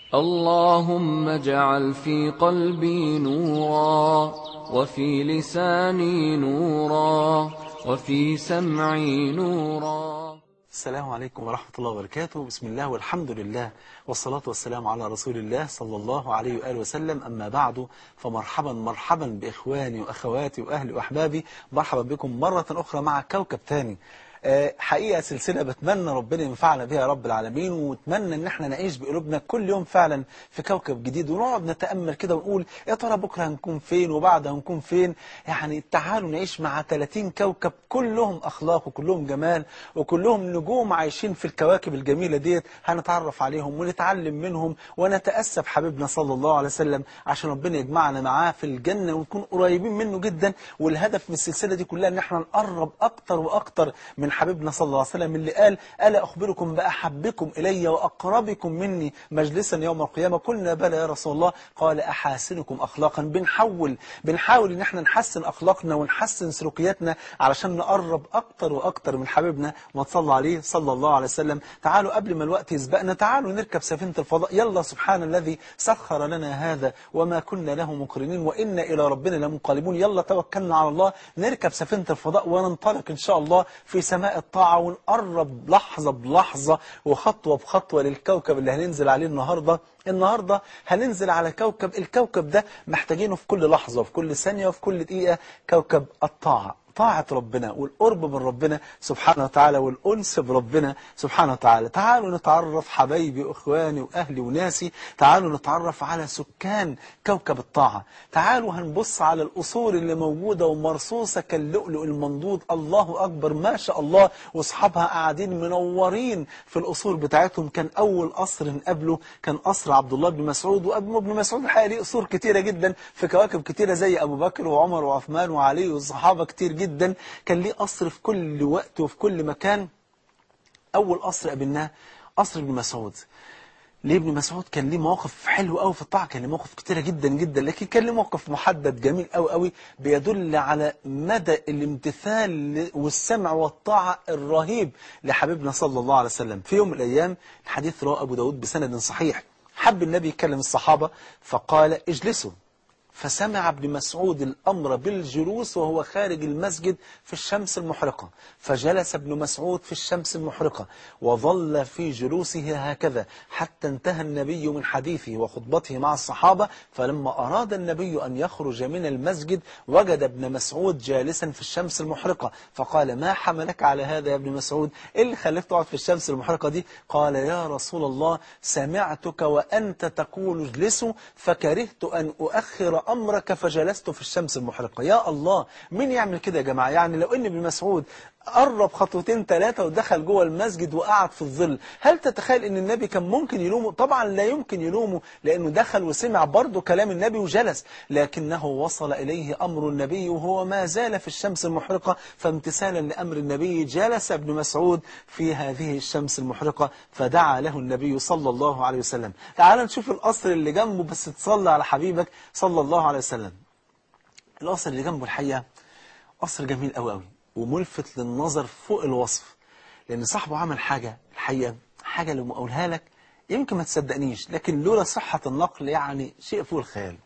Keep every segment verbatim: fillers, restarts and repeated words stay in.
اللهم اجعل في قلبي نورا، وفي لساني نورا، وفي سمعي نورا. السلام عليكم ورحمة الله وبركاته. بسم الله والحمد لله والصلاة والسلام على رسول الله صلى الله عليه وآله وسلم. أما بعد، فمرحبا مرحبا بإخواني وأخواتي وأهلي وأحبابي. مرحبا بكم مرة أخرى مع كوكب تاني. أه حقيقة سلسلة بتمنى ربنا ينفعنا بها يا رب العالمين، واتمنى ان احنا نعيش بقلوبنا كل يوم فعلا في كوكب جديد، ونقعد نتأمل كده ونقول يا ترى بكرة هنكون فين وبعد هنكون فين. يعني تعالوا نعيش مع ثلاثين كوكب كلهم أخلاق وكلهم جمال وكلهم نجوم عايشين في الكواكب الجميلة ديت. هنتعرف عليهم ونتعلم منهم ونتأسى بحبيبنا صلى الله عليه وسلم عشان ربنا يجمعنا معاه في الجنة ونكون قريبين منه جدا. والهدف من السلسلة دي كلها ان احنا نقرب أكتر وأكتر من حبيبنا صلى الله عليه وسلم اللي قال: ألا أخبركم بأحبكم إلي وأقربكم مني مجلسا يوم القيامة؟ قلنا بلى يا رسول الله. قال: أحاسنكم أخلاقا. بنحاول بنحاول إن احنا نحسن أخلاقنا ونحسن سلوكياتنا علشان نقرب أكتر وأكتر من حبيبنا وتصلى عليه صلى الله عليه وسلم. تعالوا قبل ما الوقت يسبقنا، تعالوا نركب سفينة الفضاء. يلا، سبحان الذي سخر لنا هذا وما كنا له مقرنين وإنا إلى ربنا لمنقلبون. يلا توكلنا على الله، نركب سفينة الفضاء وننطلق إن شاء الله في سماء الطاعة، ونقرب لحظة بلحظة وخطوة بخطوة للكوكب اللي هننزل عليه النهاردة. النهاردة هننزل على كوكب، الكوكب ده محتاجينه في كل لحظة وفي كل ثانية وفي كل دقيقة. كوكب الطاعة، طاعة ربنا والقرب من ربنا سبحانه وتعالى والأنس بربنا سبحانه وتعالى. تعالوا نتعرف حبايبي وإخواني وأهلي وناسي، تعالوا نتعرف على سكان كوكب الطاعة. تعالوا هنبص على القصور اللي موجودة ومرصوصة كاللؤلؤ المنضود. الله أكبر، ما شاء الله. واصحابها قاعدين منورين في القصور بتاعتهم. كان أول قصر نقابله كان قصر عبد الله بن مسعود. وابن ابن مسعود الحقيقة ليه قصور كتيرة جدا في كواكب كتيرة زي أبو بكر وعمر وعثمان وعلي والصحابة كتير جدا جدا. كان ليه قصر في كل وقت وفي كل مكان. أول قصر قابلناه قصر ابن مسعود. ليه ابن مسعود كان ليه مواقف حلوة قوي في الطاعة، كان ليه مواقف كتيرة جدا جدا، لكن كان ليه موقف محدد جميل قوي قوي بيدل على مدى الامتثال والسمع والطاعة الرهيب لحبيبنا صلى الله عليه وسلم. في يوم من الأيام، الحديث رواه أبو داود بسند صحيح، حب النبي يكلم الصحابة فقال: اجلسوا. فسمع ابن مسعود الأمر بالجلوس وهو خارج المسجد في الشمس المحرقة، فجلس ابن مسعود في الشمس المحرقة وظل في جلوسه هكذا حتى انتهى النبي من حديثه وخطبته مع الصحابة. فلما أراد النبي أن يخرج من المسجد وجد ابن مسعود جالسا في الشمس المحرقة، فقال: ما حملك على هذا يا ابن مسعود؟ إيه اللي خليك تقعد في الشمس المحرقة دي؟ قال: يا رسول الله، سمعتك وأنت تقول اجلسوا فكرهت أن أؤخر أمرك فجلست في الشمس المحرقة. يا الله، مين يعمل كده يا جماعة؟ يعني لو إن ابن مسعود قرب خطوتين ثلاثة ودخل جوه المسجد وقعد في الظل، هل تتخيل ان النبي كان ممكن يلومه؟ طبعا لا يمكن يلومه، لانه دخل وسمع برضه كلام النبي وجلس، لكنه وصل اليه امر النبي وهو ما زال في الشمس المحرقة، فامتثالا لامر النبي جلس ابن مسعود في هذه الشمس المحرقة فدعا له النبي صلى الله عليه وسلم. تعال نشوف القصر اللي جنبه، بس تصلي على حبيبك صلى الله عليه وسلم. القصر اللي جنبه الحقيقة قصر جميل قوي قوي وملفت للنظر فوق الوصف، لأن صاحبه عمل حاجة الحقيقة، حاجة اللي أقولها لك يمكن ما تصدقنيش، لكن لولا صحة النقل يعني شيء فوق الخيال.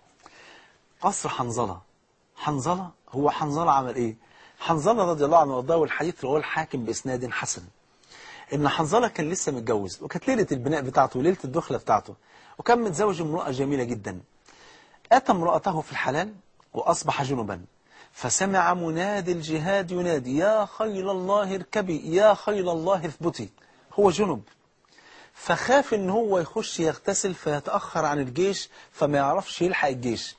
قصر حنظلة. حنظلة هو حنظلة عمل إيه؟ حنظلة رضي الله عنه وارضاه، والحديث رواه الحاكم بإسناد حسن، إن حنظلة كان لسه متجوز، وكانت ليلة البناء بتاعته وليلة الدخلة بتاعته، وكان متزوج امرأة جميلة جدا. أتى امرأته في الحلال وأصبح جنبا، فسمع منادي الجهاد ينادي: يا خيل الله اركبي، يا خيل الله اثبتي. هو جنب، فخاف ان هو يخش يغتسل فيتأخر عن الجيش فما يعرفش يلحق الجيش،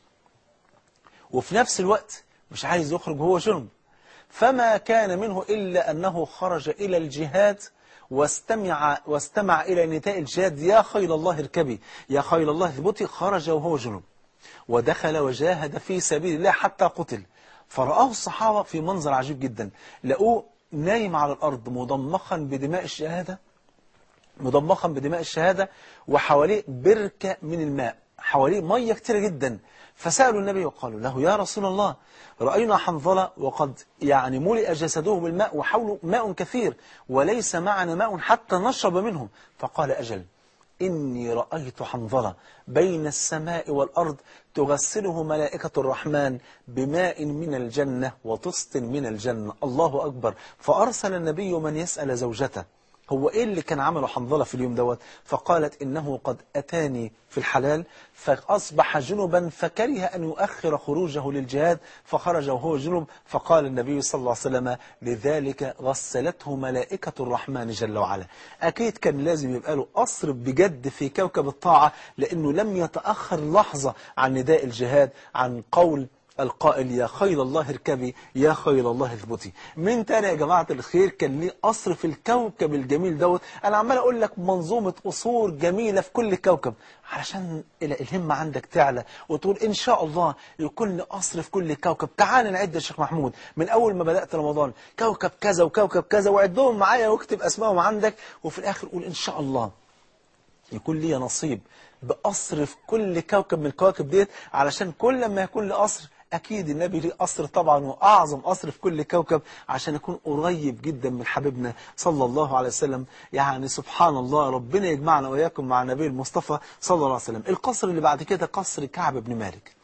وفي نفس الوقت مش عايز يخرج وهو جنب. فما كان منه إلا أنه خرج إلى الجهاد واستمع, واستمع إلى نداء الجهاد: يا خيل الله اركبي، يا خيل الله اثبتي. خرج وهو جنب ودخل وجاهد في سبيل الله حتى قتل. فرآه الصحابة في منظر عجيب جدا، لقوه نايم على الأرض مضمخا بدماء الشهادة، مضمخا بدماء الشهادة، وحواليه بركة من الماء، حواليه مية كتير جدا. فسألوا النبي وقالوا له: يا رسول الله، رأينا حنظلة وقد يعني ملئ جسده بالماء وحوله ماء كثير وليس معنا ماء حتى نشرب منه. فقال: أجل، إني رأيت حنظلة بين السماء والأرض تغسله ملائكة الرحمن بماء من الجنة وطست من الجنة. الله أكبر. فأرسل النبي من يسأل زوجته هو إيه اللي كان عمله حنظلة في اليوم دوت؟ فقالت إنه قد أتاني في الحلال فأصبح جنبا فكره أن يؤخر خروجه للجهاد فخرج وهو جنب. فقال النبي صلى الله عليه وسلم لذلك غسلته ملائكة الرحمن جل وعلا. أكيد كان لازم يبقى له أصر بجد في كوكب الطاعة، لأنه لم يتأخر لحظة عن نداء الجهاد، عن قول القائل يا خيل الله اركبي يا خيل الله اثبتي. مين تاني يا جماعة الخير كان ليه قصر في الكوكب الجميل دوت؟ أنا عمال أقول لك منظومة قصور جميلة في كل كوكب علشان الهمة عندك تعلى وتقول إن شاء الله يكون لي قصر في كل كوكب. تعال نعد يا شيخ محمود من أول ما بدأت رمضان كوكب كذا وكوكب كذا وعدهم معايا واكتب أسمائهم عندك، وفي الآخر قول إن شاء الله يكون لي نصيب بقصر في كل كوكب من الكواكب ديت. علشان كل ما يكون لي قصر أكيد النبي ليه قصر طبعا، وأعظم قصر في كل كوكب عشان يكون قريب جدا من حبيبنا صلى الله عليه وسلم. يعني سبحان الله، ربنا يجمعنا وإياكم مع النبي المصطفى صلى الله عليه وسلم. القصر اللي بعد كده قصر كعب بن مالك.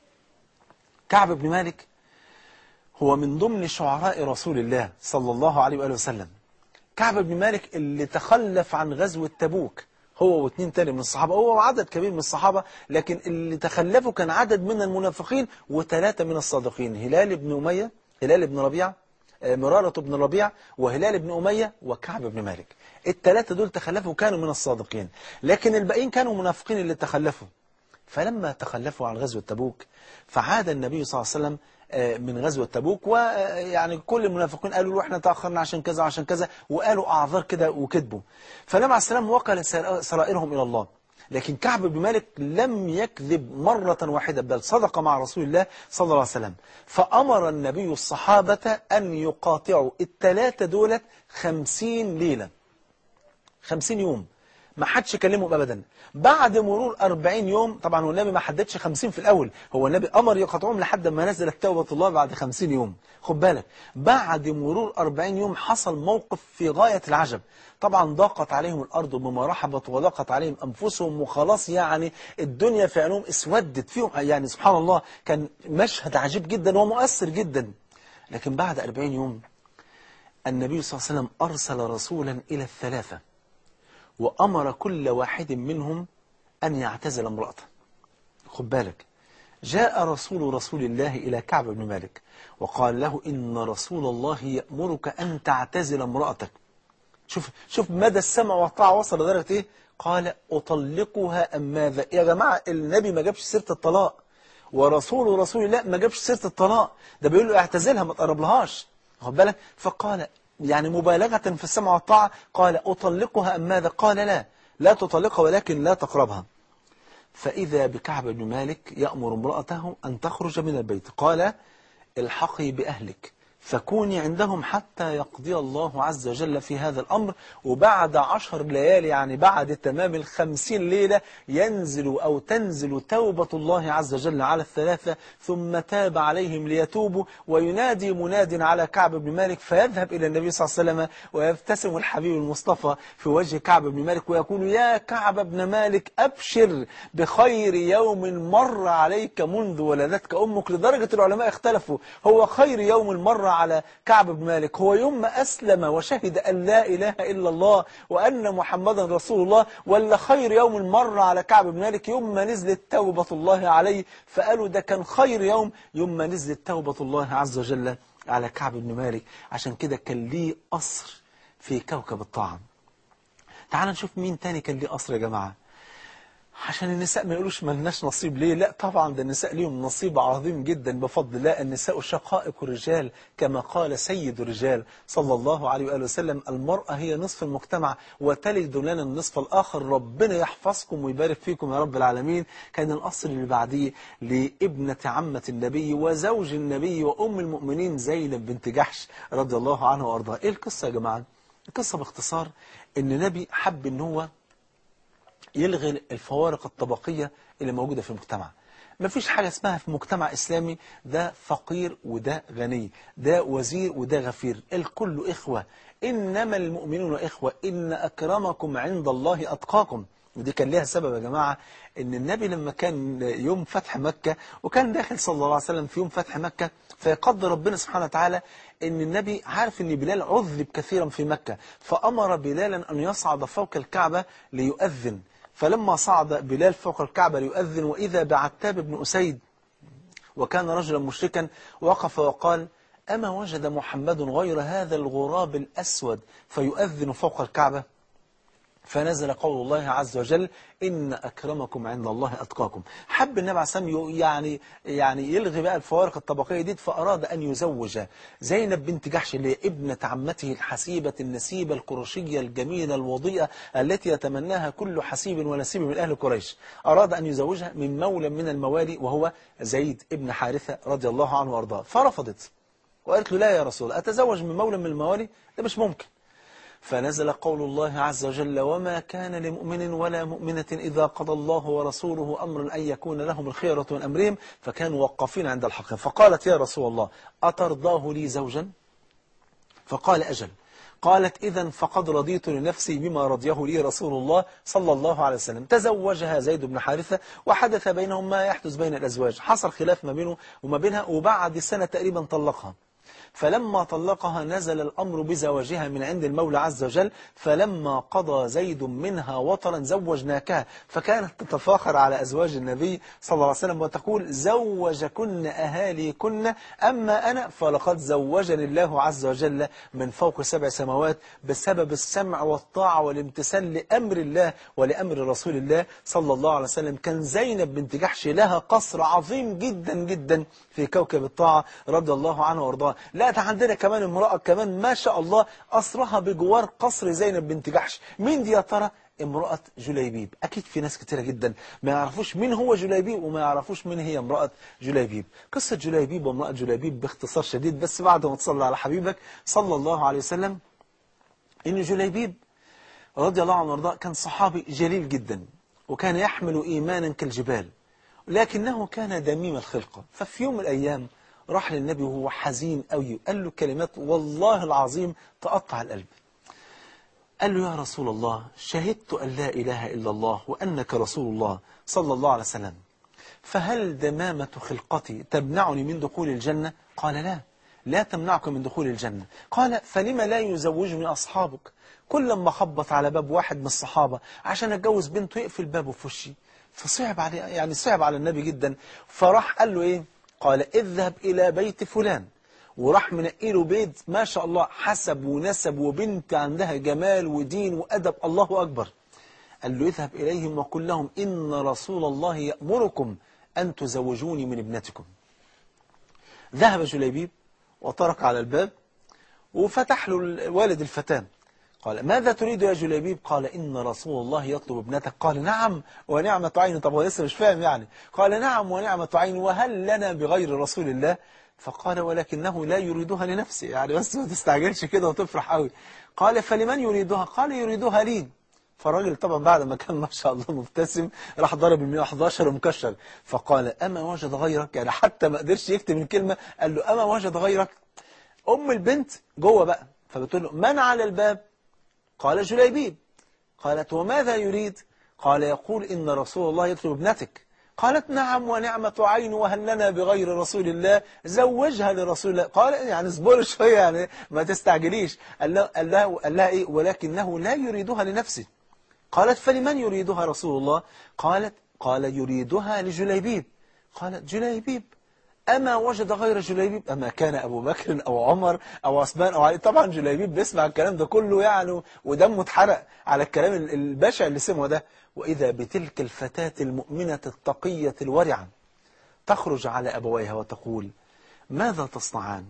كعب بن مالك هو من ضمن شعراء رسول الله صلى الله عليه وآله وسلم. كعب بن مالك اللي تخلف عن غزوة تبوك هو واثنين تاني من الصحابة، هو عدد كبير من الصحابة، لكن اللي تخلفوا كان عدد من المنافقين وثلاثة من الصادقين، هلال بن أمية، هلال بن ربيعة، مرارة بن ربيع، وهلال بن أمية، وكعب بن مالك. الثلاثة دول تخلفوا كانوا من الصادقين، لكن الباقيين كانوا منافقين اللي تخلفوا. فلما تخلفوا عن غزوة تبوك فعاد النبي صلى الله عليه وسلم من غزوة تبوك، ويعني كل المنافقين قالوا له احنا تأخرنا عشان كذا وعشان كذا، وقالوا أعذار كده وكذبوا. فالنبي عليه السلام وكل سرائرهم إلى الله، لكن كعب بن مالك لم يكذب مرة واحدة بل صدق مع رسول الله صلى الله عليه وسلم. فأمر النبي الصحابة أن يقاطعوا الثلاثة دولة خمسين ليلة، خمسين يوم ما حدش كلمهم أبدا. بعد مرور أربعين يوم، طبعا هو النبي ما حددش خمسين في الأول، هو النبي أمر يقاطعهم لحد ما نزلت توبة الله بعد خمسين يوم. خد بالك، بعد مرور أربعين يوم حصل موقف في غاية العجب. طبعا ضاقت عليهم الأرض بما رحبت وضاقت عليهم أنفسهم وخلاص، يعني الدنيا في عينهم اسودت فيهم، يعني سبحان الله كان مشهد عجيب جدا ومؤثر جدا. لكن بعد أربعين يوم النبي صلى الله عليه وسلم أرسل رسولا إلى الثلاثة وأمر كل واحد منهم أن يعتزل امرأته. خد بالك، جاء رسول رسول الله إلى كعب بن مالك وقال له إن رسول الله يأمرك أن تعتزل امرأتك. شوف شوف مدى السمع والطاعة وصل لدرجة إيه؟ قال أطلقها أم ماذا؟ يا جماعة النبي ما جابش سيرة الطلاق، ورسول رسول الله ما جابش سيرة الطلاق، ده بيقول له اعتزلها ما تقرب لهاش. خد بالك، فقال يعني مبالغة في السمع والطاعة قال أطلقها أم ماذا؟ قال لا لا تطلقها ولكن لا تقربها. فإذا بكعب بن مالك يأمر امرأته أن تخرج من البيت، قال الحقي بأهلك فكوني عندهم حتى يقضي الله عز وجل في هذا الأمر. وبعد عشر ليالي، يعني بعد تمام الخمسين ليلة، ينزل أو تنزل توبة الله عز وجل على الثلاثة، ثم تاب عليهم ليتوبوا. وينادي مناد على كعب بن مالك فيذهب إلى النبي صلى الله عليه وسلم ويبتسم الحبيب المصطفى في وجه كعب بن مالك ويقول يا كعب بن مالك أبشر بخير يوم مر عليك منذ ولدتك أمك. لدرجة العلماء اختلفوا، هو خير يوم مر على كعب بن مالك هو يوم ما أسلم وشهد أن لا إله إلا الله وأن محمدا رسول الله، ولا خير يوم مر على كعب بن مالك يوم ما نزلت توبة الله عليه؟ فقالوا ده كان خير يوم يوم ما نزلت توبة الله عز وجل على كعب بن مالك. عشان كده كان ليه قصر في كوكب الطاعة. تعال نشوف مين تاني كان ليه قصر يا جماعة، عشان النساء ما يقولوش ما لناش نصيب ليه. لا طبعا ده النساء ليهم نصيب عظيم جدا بفضل الله. النساء شقائق الرجال كما قال سيد الرجال صلى الله عليه وآله وسلم المرأة هي نصف المجتمع وتلد لنا النصف الآخر. ربنا يحفظكم ويبارك فيكم يا رب العالمين. كان القصر اللي بعديه لابنة عمة النبي وزوج النبي وأم المؤمنين زينب بنت جحش رضي الله عنها وأرضاها. إيه القصة يا جماعة؟ القصة باختصار إن النبي حب إن هو يلغي الفوارق الطبقية اللي موجودة في المجتمع. ما فيش حاجة اسمها في مجتمع إسلامي ده فقير وده غني، ده وزير وده غفير، الكل إخوة. إنما المؤمنون إخوة إن أكرمكم عند الله أتقاكم. ودي كان ليها سبب يا جماعة، ان النبي لما كان يوم فتح مكة وكان داخل صلى الله عليه وسلم في يوم فتح مكة، فيقدر ربنا سبحانه وتعالى ان النبي عارف ان بلال عذب كثيرا في مكة، فأمر بلالا أن يصعد فوق الكعبة ليؤذن. فلما صعد بلال فوق الكعبة ليؤذن، وإذا بعتاب بن أسيد وكان رجلا مشركا وقف وقال: أما وجد محمد غير هذا الغراب الأسود فيؤذن فوق الكعبة؟ فنزل قول الله عز وجل: إن أكرمكم عند الله أتقاكم. حب النبي عليه الصلاة والسلام يعني يعني يلغي بقى الفوارق الطبقية دي، فأراد أن يزوج زينب بنت جحش اللي هي ابنة عمته الحسيبة النسيبة القرشية الجميلة الوضيئة التي يتمناها كل حسيب ونسيب من أهل قريش. أراد أن يزوجها من مولى من الموالي وهو زيد ابن حارثة رضي الله عنه وأرضاه، فرفضت وقالت له: لا يا رسول الله، أتزوج من مولى من الموالي؟ ده مش ممكن. فنزل قول الله عز وجل: وما كان لمؤمن ولا مؤمنة إذا قضى الله ورسوله أمرا أن يكون لهم الخيرة من أمرهم، فكانوا وقفين عند الحق. فقالت: يا رسول الله، أترضاه لي زوجا؟ فقال: أجل. قالت: إذن فقد رضيت لنفسي بما رضيه لي رسول الله صلى الله عليه وسلم. تزوجها زيد بن حارثة، وحدث بينهم ما يحدث بين الأزواج، حصل خلاف ما بينه وما بينها، وبعد سنة تقريبا طلقها. فلما طلقها نزل الأمر بزواجها من عند المولى عز وجل، فلما قضى زيد منها وطرا زوجناكها، فكانت تتفاخر على أزواج النبي صلى الله عليه وسلم وتقول: زوجكن أهاليكن، أما أنا فلقد زوجني الله عز وجل من فوق سبع سماوات بسبب السمع والطاعة والامتثال لأمر الله ولأمر رسول الله صلى الله عليه وسلم. كان زينب بنت جحش لها قصر عظيم جدا جدا في كوكب الطاعة رضي الله عنه وارضاه. لا، ده عندنا كمان امرأة كمان ما شاء الله قصرها بجوار قصر زينب بنت جحش. مين دي يا ترى؟ امرأة جليبيب. أكيد في ناس كتيرة جدا ما يعرفوش مين هو جليبيب وما يعرفوش مين هي امرأة جليبيب. قصة جليبيب وامرأة جليبيب باختصار شديد، بس بعد ما تصلي على حبيبك صلى الله عليه وسلم، إن جليبيب رضي الله عنه وارضاه كان صحابي جليل جدا، وكان يحمل إيمانا كالجبال، لكنه كان دميم الخلقة. ففي يوم من الأيام راح للنبي وهو حزين قوي، قال له كلمات والله العظيم تقطع القلب. قال له: يا رسول الله، شهدت أن لا إله إلا الله وأنك رسول الله صلى الله عليه وسلم، فهل دمامة خلقتي تمنعني من دخول الجنة؟ قال: لا، لا تمنعك من دخول الجنة. قال: فلما لا يزوجني أصحابك؟ كل ما خبط على باب واحد من الصحابة عشان أتجوز بنته يقفل بابه في وشي. فصعب عليه، يعني صعب على النبي جدا. فراح قال له إيه؟ قال: اذهب إلى بيت فلان. وراح منقي له بيت ما شاء الله حسب ونسب وبنت عندها جمال ودين وأدب، الله أكبر. قال له: اذهب إليهم وقل لهم إن رسول الله يأمركم أن تزوجوني من ابنتكم. ذهب جليبيب وطرق على الباب وفتح له والد الفتاة. قال: ماذا تريد يا جليبيب؟ قال: إن رسول الله يطلب ابنتك. قال: نعم ونعمة عين. طب هو لسه مش فاهم يعني. قال: نعم ونعمة عين، وهل لنا بغير رسول الله؟ فقال: ولكنه لا يريدها لنفسه، يعني بس ما تستعجلش كده وتفرح قوي. قال: فلمن يريدها؟ قال: يريدها لي. فالراجل طبعا بعد ما كان ما شاء الله مبتسم راح ضرب ال مئة وأحد عشر ومكشر. فقال: أما وجد غيرك؟ يعني حتى ما قدرش يكتب الكلمة، قال له: أما وجد غيرك؟ أم البنت جوه بقى، فبتقول له: من على الباب؟ قال: جليبيب. قالت: وماذا يريد؟ قال: يقول إن رسول الله يطلب ابنتك. قالت: نعم ونعمة عين، وهل لنا بغير رسول الله؟ زوجها لرسول الله. قال: يعني اصبر شوية، يعني ما تستعجليش. قال لها, قال لها, قال لها إيه؟ ولكنه لا يريدها لنفسه. قالت: فلمن يريدها رسول الله؟ قالت: قال: يريدها لجليبيب. قالت: جليبيب؟ أما وجد غير جليبيب؟ أما كان أبو بكر أو عمر أو عثمان أو علي؟ طبعا جليبيب بيسمع الكلام ده كله يعني ودمه اتحرق على الكلام البشع اللي سمعه ده. وإذا بتلك الفتاة المؤمنة التقية الورعة تخرج على أبويها وتقول: ماذا تصنعان؟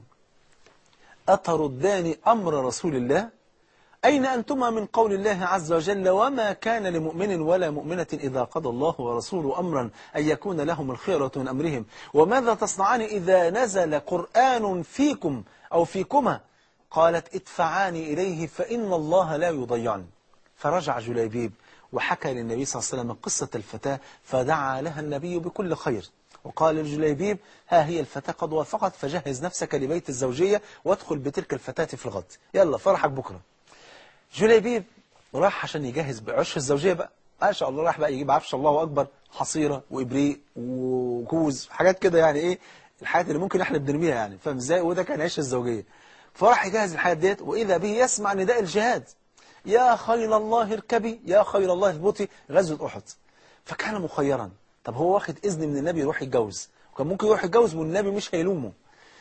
أتردان أمر رسول الله؟ أين أنتما من قول الله عز وجل: وما كان لمؤمن ولا مؤمنة إذا قضى الله ورسوله أمرا أن يكون لهم الخيرة من أمرهم؟ وماذا تصنعان إذا نزل قرآن فيكم أو فيكما؟ قالت: ادفعاني إليه فإن الله لا يضيعني. فرجع جليبيب وحكى للنبي صلى الله عليه وسلم قصة الفتاة، فدعا لها النبي بكل خير، وقال لجليبيب: ها هي الفتاة قد وافقت، فجهز نفسك لبيت الزوجية وادخل بتلك الفتاة في الغد، يلا فرحك بكرة. جليبيب راح عشان يجهز بعش الزوجية بقى، ما شاء الله راح بقى يجيب عفش الله أكبر، حصيرة وإبريق وكوز حاجات كده يعني إيه الحاجات اللي ممكن احنا بنرميها يعني، فاهم ازاي؟ وده كان عيش الزوجية. فراح يجهز الحاجات ديت، وإذا به يسمع نداء الجهاد، يا خيل الله اركبي، يا خيل الله اثبتي، غزوة أحد. فكان مخيرا. طب هو واخد إذن من النبي يروح يتجوز، وكان ممكن يروح يتجوز والنبي مش هيلومه،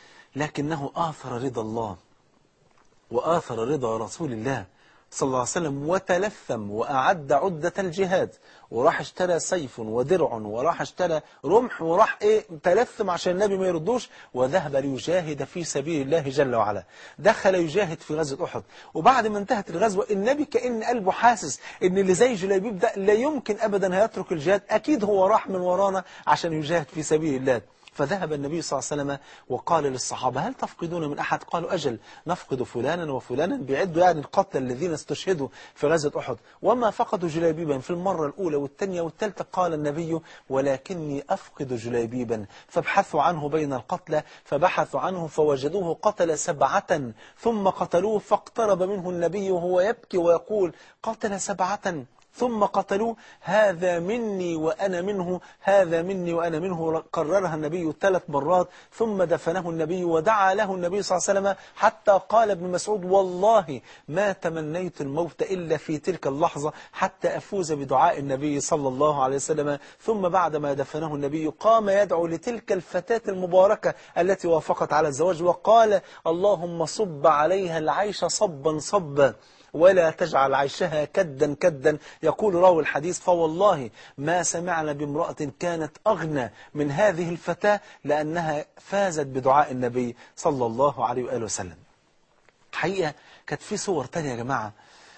لكنه آثر رضا الله وآثر رضا رسول الله صلى الله عليه وسلم، وتلثم وأعد عدة الجهاد، وراح اشترى سيف ودرع، وراح اشترى رمح، وراح ايه تلثم عشان النبي ما يردوش، وذهب ليجاهد في سبيل الله جل وعلا. دخل يجاهد في غزوة أحد، وبعد ما انتهت الغزوة النبي كأن قلبه حاسس ان اللي زي جليبيب ده لا يمكن أبدا هيترك الجهاد، أكيد هو راح من ورانا عشان يجاهد في سبيل الله. فذهب النبي صلى الله عليه وسلم وقال للصحابة هل تفقدون من أحد؟ قالوا أجل نفقد فلانا وفلانا، بيعدوا يعني القتلى الذين استشهدوا في غزوة أحد. وما فقدوا جليبيبا في المرة الأولى والثانية والثالثة. قال النبي ولكني أفقد جليبيبا، فابحثوا عنه بين القتلى، فبحثوا عنه فوجدوه قتل سبعة ثم قتلوه، فاقترب منه النبي وهو يبكي ويقول قتل سبعة ثم قتلوه، هذا مني وأنا منه، هذا مني وأنا منه. قررها النبي ثلاث مرات، ثم دفنه النبي ودعا له النبي صلى الله عليه وسلم، حتى قال ابن مسعود والله ما تمنيت الموت إلا في تلك اللحظة حتى أفوز بدعاء النبي صلى الله عليه وسلم. ثم بعد ما دفنه النبي قام يدعو لتلك الفتاة المباركة التي وافقت على الزواج، وقال اللهم صب عليها العيش صبا صبا ولا تجعل عيشها كدا كدا. يقول راوي الحديث فوالله ما سمعنا بامرأة كانت أغنى من هذه الفتاة، لأنها فازت بدعاء النبي صلى الله عليه وآله وسلم. حقيقة كانت في صور تانية يا جماعة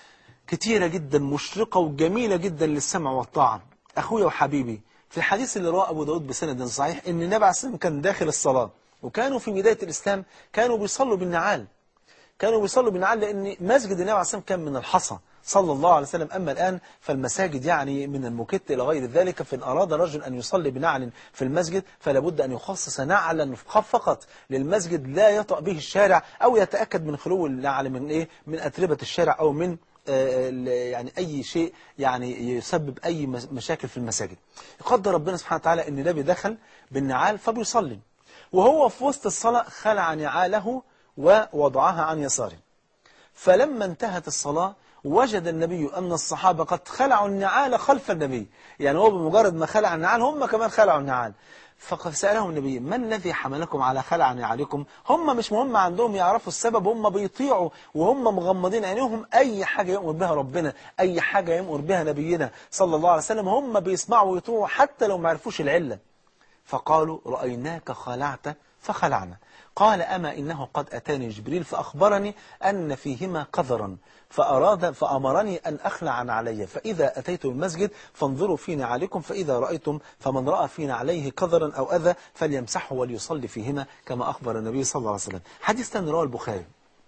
كتيرة جدا مشرقة وجميلة جدا للسمع والطاعة. أخويا وحبيبي في الحديث اللي رواه أبو داود بسند صحيح إن النبي عليه الصلاة والسلام كان داخل الصلاة، وكانوا في بداية الإسلام كانوا بيصلوا بالنعال، كانوا بيصلوا بالنعال لأن مسجد النبي عليه الصلاة والسلام كان من الحصى صلى الله عليه وسلم. أما الآن فالمساجد يعني من المكت إلى غير ذلك، فإن أراد رجل أن يصلي بنعل في المسجد فلا بد أن يخصص نعلا فقط للمسجد لا يطأ به الشارع، أو يتأكد من خلو النعل من إيه من أتربة الشارع أو من يعني أي شيء يعني يسبب أي مشاكل في المساجد. يقدر ربنا سبحانه وتعالى أن النبي دخل بالنعال فبيصلي، وهو في وسط الصلاة خلع نعاله ووضعها عن يساره. فلما انتهت الصلاة وجد النبي أن الصحابة قد خلعوا النعال خلف النبي، يعني هو بمجرد ما خلع النعال هم كمان خلعوا النعال. فسألهم النبي ما الذي حملكم على خلع نعالكم؟ هم مش مهم عندهم يعرفوا السبب، هم بيطيعوا وهم مغمضين عينيهم أي حاجة يأمر بها ربنا، أي حاجة يأمر بها نبينا صلى الله عليه وسلم هم بيسمعوا ويطيعوا حتى لو ما عرفوش العلة. فقالوا رأيناك خلعت فخلعنا. قال أما إنه قد أتاني جبريل فأخبرني أن فيهما قذرا، فأراد فأمرني أن أخلع عن علي، فإذا أتيتم المسجد فانظروا في نعالكم، فإذا رأيتم فمن رأى في نعليه قذرا أو أذى فليمسحه وليصلي فيهما كما أخبر النبي صلى الله عليه وسلم. حديث ثاني رواه البخاري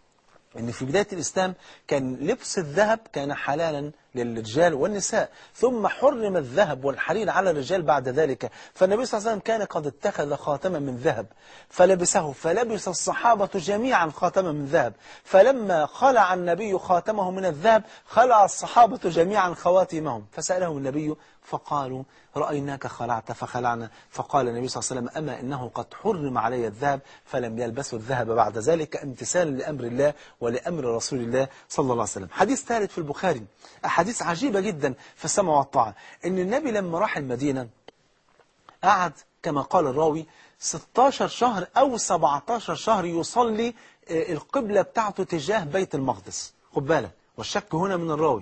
إن في بداية الإسلام كان لبس الذهب كان حلالا للرجال والنساء، ثم حرم الذهب والحرير على الرجال بعد ذلك. فالنبي صلى الله عليه وسلم كان قد اتخذ خاتما من ذهب فلبسه، فلبس الصحابة جميعا خاتما من ذهب، فلما خلع النبي خاتمه من الذهب خلع الصحابة جميعا خواتمهم. فسألهم النبي فقالوا رأيناك خلعت فخلعنا. فقال النبي صلى الله عليه وسلم أما إنه قد حرم علي الذهب، فلم يلبسوا الذهب بعد ذلك امتثالا لأمر الله ولأمر رسول الله صلى الله عليه وسلم. حديث ثالث في البخاري، أحاديث عجيبة جدا في السمع والطاعة، إن النبي لما راح المدينة قعد كما قال الراوي ستاشر شهر أو سبعتاشر شهر يصلي القبلة بتاعته تجاه بيت المقدس، خد بالك والشك هنا من الراوي.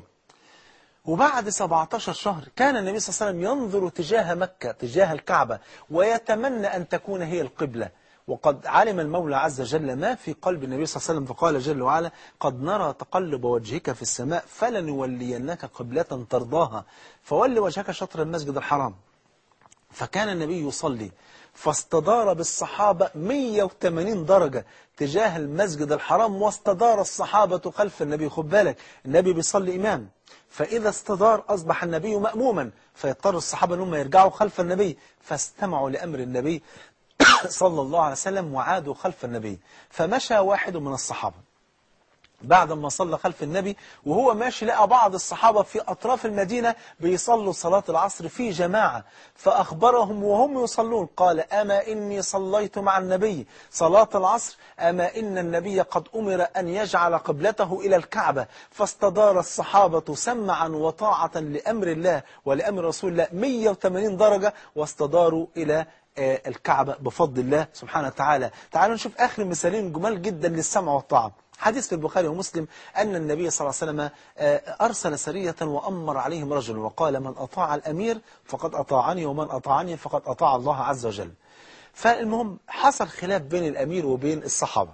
وبعد سبعتاشر شهر كان النبي صلى الله عليه وسلم ينظر تجاه مكة تجاه الكعبة ويتمنى أن تكون هي القبلة. وقد علم المولى عز وجل ما في قلب النبي صلى الله عليه وسلم، فقال جل وعلا قد نرى تقلب وجهك في السماء فلنولينك قبلة ترضاها فول وجهك شطر المسجد الحرام. فكان النبي يصلي فاستدار بالصحابة مية وثمانين درجة تجاه المسجد الحرام، واستدار الصحابة خلف النبي. خد بالك النبي بيصلي إمام، فإذا استدار أصبح النبي مأموما، فيضطر الصحابة أنهم يرجعوا خلف النبي، فاستمعوا لأمر النبي صلى الله عليه وسلم وعادوا خلف النبي. فمشى واحد من الصحابة بعد ما صلى خلف النبي وهو ماشي لقى بعض الصحابة في أطراف المدينة بيصلوا صلاة العصر في جماعة، فأخبرهم وهم يصلون قال: أما إني صليت مع النبي صلاة العصر، أما إن النبي قد أمر أن يجعل قبلته إلى الكعبة، فاستدار الصحابة سمعا وطاعة لأمر الله ولأمر رسول الله مئة وثمانين درجة، واستداروا إلى الكعبة بفضل الله سبحانه وتعالى. تعالوا نشوف آخر مثالين جمال جدا للسمع والطاعة. حديث في البخاري ومسلم أن النبي صلى الله عليه وسلم أرسل سرية وأمر عليهم رجل وقال: من أطاع الأمير فقد أطاعني، ومن أطاعني فقد أطاع الله عز وجل. فالمهم حصل خلاف بين الأمير وبين الصحابة،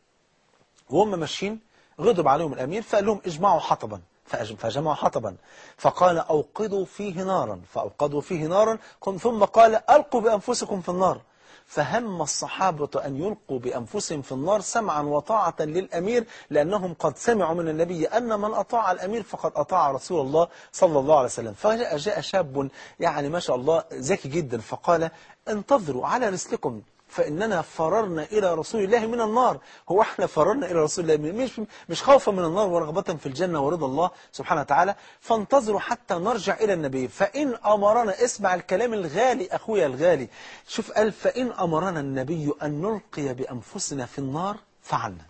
وهم ماشيين غضب عليهم الأمير فقال لهم: اجمعوا حطبا، فجمعوا حطبا، فقال: أوقدوا فيه نارا، فأوقدوا فيه نارا، ثم قال: ألقوا بأنفسكم في النار. فهم الصحابة أن يلقوا بأنفسهم في النار سمعا وطاعة للأمير، لأنهم قد سمعوا من النبي أن من أطاع الأمير فقد أطاع رسول الله صلى الله عليه وسلم. فجاء جاء شاب يعني ما شاء الله ذكي جدا فقال: انتظروا على رسلكم فإننا فررنا إلى رسول الله من النار. هو احنا فررنا إلى رسول الله مش مش خوفا من النار ورغبة في الجنة ورضا الله سبحانه وتعالى، فانتظروا حتى نرجع إلى النبي، فإن أمرنا، اسمع الكلام الغالي أخويا الغالي، شوف قال: فإن أمرنا النبي أن نلقي بأنفسنا في النار فعلنا.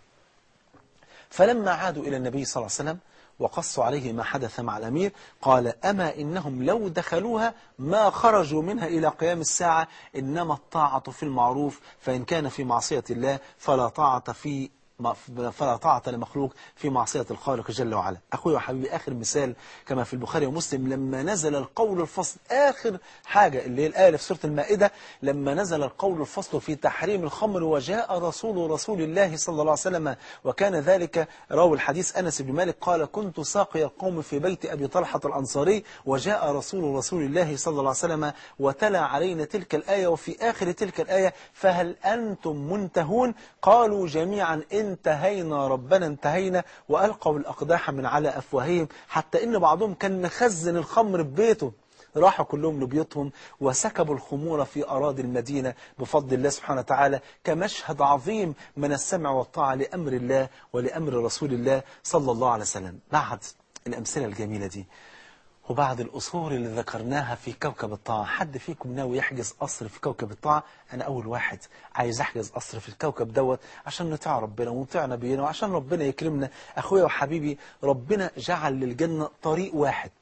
فلما عادوا إلى النبي صلى الله عليه وسلم وقصوا عليه ما حدث مع الأمير قال: أما إنهم لو دخلوها ما خرجوا منها إلى قيام الساعة، إنما الطاعة في المعروف، فإن كان في معصية الله فلا طاعة في فلا طاعة لمخلوق في معصية الخالق جل وعلا. أخوي وحبيبي آخر مثال كما في البخاري ومسلم لما نزل القول الفصل، آخر حاجة اللي هي الآية في سورة المائدة، لما نزل القول الفصل في تحريم الخمر وجاء رسول رسول الله صلى الله عليه وسلم، وكان ذلك راوي الحديث أنس بن مالك قال: كنت ساقي القوم في بيت أبي طلحة الأنصاري وجاء رسول رسول الله صلى الله عليه وسلم وتلا علينا تلك الآية، وفي آخر تلك الآية: فهل أنتم منتهون؟ قالوا جميعا: انتهينا ربنا انتهينا، وألقوا الأقداح من على أفواههم، حتى إن بعضهم كان مخزن الخمر ببيته، راحوا كلهم لبيوتهم وسكبوا الخمور في أراضي المدينة بفضل الله سبحانه وتعالى، كمشهد عظيم من السمع والطاعة لأمر الله ولأمر رسول الله صلى الله عليه وسلم. بعد الأمثلة الجميلة دي وبعد الأصول اللي ذكرناها في كوكب الطاعة، حد فيكم ناوي يحجز قصر في كوكب الطاعة؟ أنا أول واحد عايز أحجز قصر في الكوكب دوت عشان نطيع ربنا ونطيع نبينا وعشان ربنا يكرمنا. أخويا وحبيبي، ربنا جعل للجنة طريق واحد،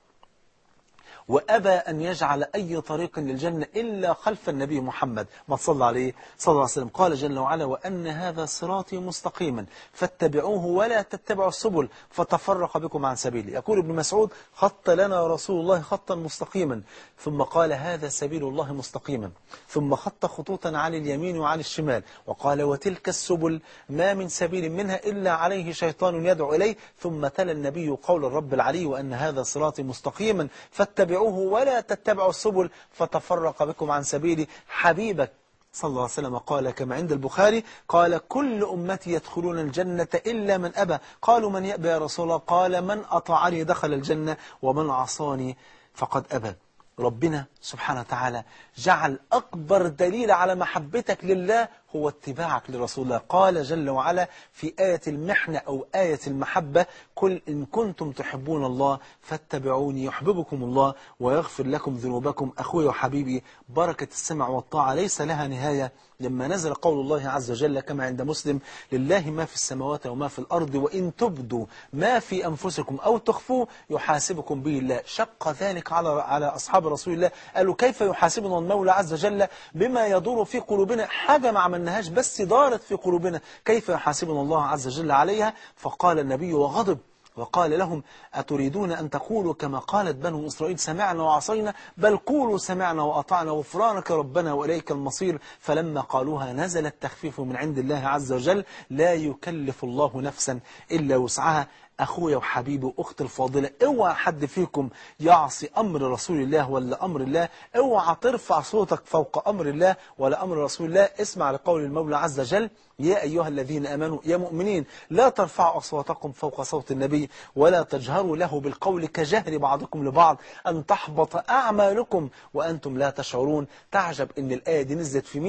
وأبى أن يجعل أي طريق للجنة إلا خلف النبي محمد ما صلى عليه صلى الله عليه وسلم. قال جل وعلا: وأن هذا صراطي مستقيما فاتبعوه ولا تتبعوا السبل فتفرق بكم عن سبيلي. يقول ابن مسعود: خط لنا رسول الله خطا مستقيما، ثم قال: هذا سبيل الله مستقيما، ثم خط خطوطا عن اليمين وعن الشمال، وقال: وتلك السبل ما من سبيل منها إلا عليه شيطان يدعو إليه، ثم تلا النبي قول الرب العلي: وأن هذا صراطي مستقيما فاتبعوه ولا تتبعوا السبل فتفرق بكم عن سبيلي. حبيبك صلى الله عليه وسلم قال كما عند البخاري قال: كل أمتي يدخلون الجنة إلا من أبى. قالوا: من يأبى يا رسول الله؟ قال: من أطاعني دخل الجنة ومن عصاني فقد أبى. ربنا سبحانه وتعالى جعل أكبر دليل على محبتك لله هو اتباعك لرسول الله. قال جل وعلا في آية المحنة أو آية المحبة: قل إن كنتم تحبون الله فاتبعوني يحببكم الله ويغفر لكم ذنوبكم. أخوي وحبيبي، بركة السمع والطاعة ليس لها نهاية. لما نزل قول الله عز وجل كما عند مسلم: لله ما في السماوات وما في الأرض وإن تبدوا ما في أنفسكم أو تخفوه يحاسبكم به الله. شق ذلك على على أصحاب رسول الله، قالوا: كيف يحاسبنا المولى عز وجل بما يدور في قلوبنا؟ حاجة ما عملناهاش بس دارت في قلوبنا، كيف يحاسبنا الله عز وجل عليها؟ فقال النبي وغضب وقال لهم: أتريدون أن تقولوا كما قالت بنو إسرائيل سمعنا وعصينا؟ بل قولوا سمعنا وأطعنا غفرانك ربنا وإليك المصير. فلما قالوها نزل التخفيف من عند الله عز وجل: لا يكلف الله نفسا إلا وسعها. أخويا وحبيبي وأختي الفاضلة، اوعى حد فيكم يعصي أمر رسول الله ولا أمر الله، اوعى ترفع صوتك فوق أمر الله ولا أمر رسول الله. اسمع لقول المولى عز وجل: يا أيها الذين آمنوا، يا مؤمنين، لا ترفعوا أصواتكم فوق صوت النبي ولا تجهروا له بالقول كجهر بعضكم لبعض أن تحبط أعمالكم وأنتم لا تشعرون. تعجب إن الآية دي نزلت في مين؟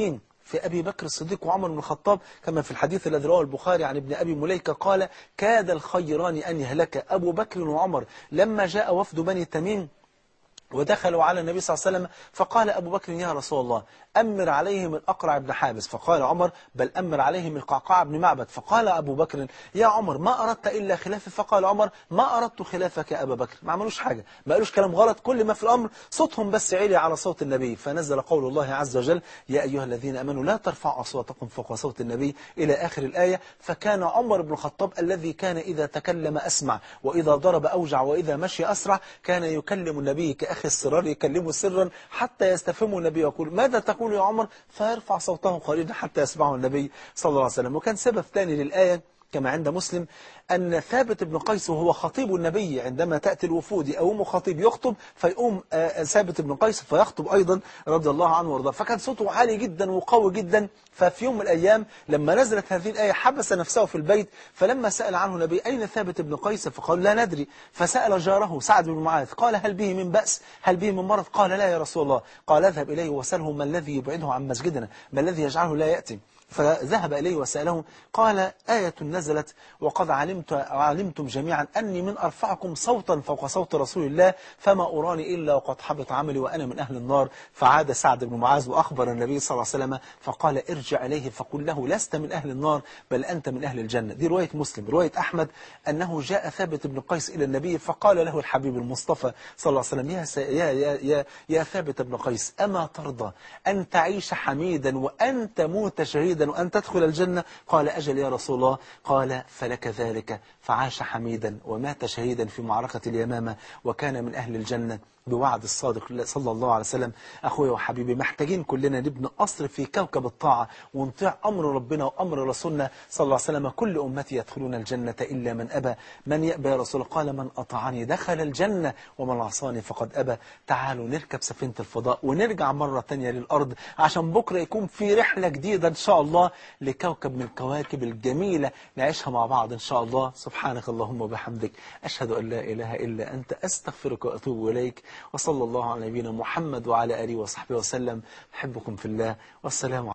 في أبي بكر الصديق وعمر بن الخطاب، كما في الحديث الذي رواه البخاري عن ابن أبي مليكة قال كاد الخيران أن يهلك أبو بكر وعمر لما جاء وفد بني تميم ودخلوا على النبي صلى الله عليه وسلم، فقال أبو بكر يا رسول الله أمر عليهم الأقرع بن حابس، فقال عمر بل أمر عليهم القعقاع بن معبد، فقال أبو بكر يا عمر ما أردت إلا خلافي، فقال عمر ما أردت خلافك يا أبا بكر. ما عملوش حاجة، ما قالوش كلام غلط، كل ما في الأمر صوتهم بس عالي على صوت النبي. فنزل قول الله عز وجل يا أيها الذين أمنوا لا ترفعوا أصواتكم فوق صوت النبي إلى آخر الآية. فكان عمر بن الخطاب الذي كان إذا تكلم أسمع وإذا ضرب أوجع وإذا مشي أسرع كان يكلم النبي كأخي السرار، يكلمه سرا حتى يستفهمه النبي ويقول ماذا تقول يا عمر، فيرفع صوته قليلا حتى يسمعه النبي صلى الله عليه وسلم. وكان سبب ثاني للآية كما عند مسلم أن ثابت بن قيس وهو خطيب النبي عندما تأتي الوفود يقوم خطيب يخطب، فيقوم ثابت بن قيس فيخطب أيضا رضي الله عنه وارضاه، فكان صوته عالي جدا وقوي جدا. ففي يوم من الأيام لما نزلت هذه الآية حبس نفسه في البيت، فلما سأل عنه النبي أين ثابت بن قيس فقال لا ندري، فسأل جاره سعد بن معاذ قال هل به من بأس، هل به من مرض، قال لا يا رسول الله. قال اذهب إليه وسأله ما الذي يبعده عن مسجدنا، ما الذي يجعله لا يأتي. فذهب إليه وسأله قال آية نزلت وقد علمت علمتم جميعا أني من أرفعكم صوتا فوق صوت رسول الله فما أراني إلا وقد حبط عملي وأنا من أهل النار. فعاد سعد بن معاذ وأخبر النبي صلى الله عليه وسلم فقال ارجع إليه فقل له لست من أهل النار بل أنت من أهل الجنة. دي رواية مسلم. رواية أحمد أنه جاء ثابت بن قيس إلى النبي فقال له الحبيب المصطفى صلى الله عليه وسلم يا, يا, يا, يا, يا ثابت بن قيس أما ترضى أن تعيش حميدا وأن تموت شهيدا وأن تدخل الجنة؟ قال أجل يا رسول الله. قال فلك ذلك، فعاش حميدا ومات شهيدا في معركة اليمامة وكان من أهل الجنة بوعد الصادق صلى الله عليه وسلم. أخويا وحبيبي محتاجين كلنا نبني قصر في كوكب الطاعة ونطيع أمر ربنا وأمر رسولنا صلى الله عليه وسلم. كل أمتي يدخلون الجنة إلا من أبى. من يأبى يا رسول الله؟ قال من أطاعني دخل الجنة ومن عصاني فقد أبى. تعالوا نركب سفينة الفضاء ونرجع مرة تانية للأرض عشان بكرة يكون في رحلة جديدة إن شاء الله لكوكب من الكواكب الجميلة نعيشها مع بعض إن شاء الله. سبحانك اللهم وبحمدك أشهد أن لا إله إلا أنت أستغفرك وأتوب إليك. وصلى الله على نبينا محمد وعلى آله وصحبه وسلم. أحبكم في الله والسلام عليكم.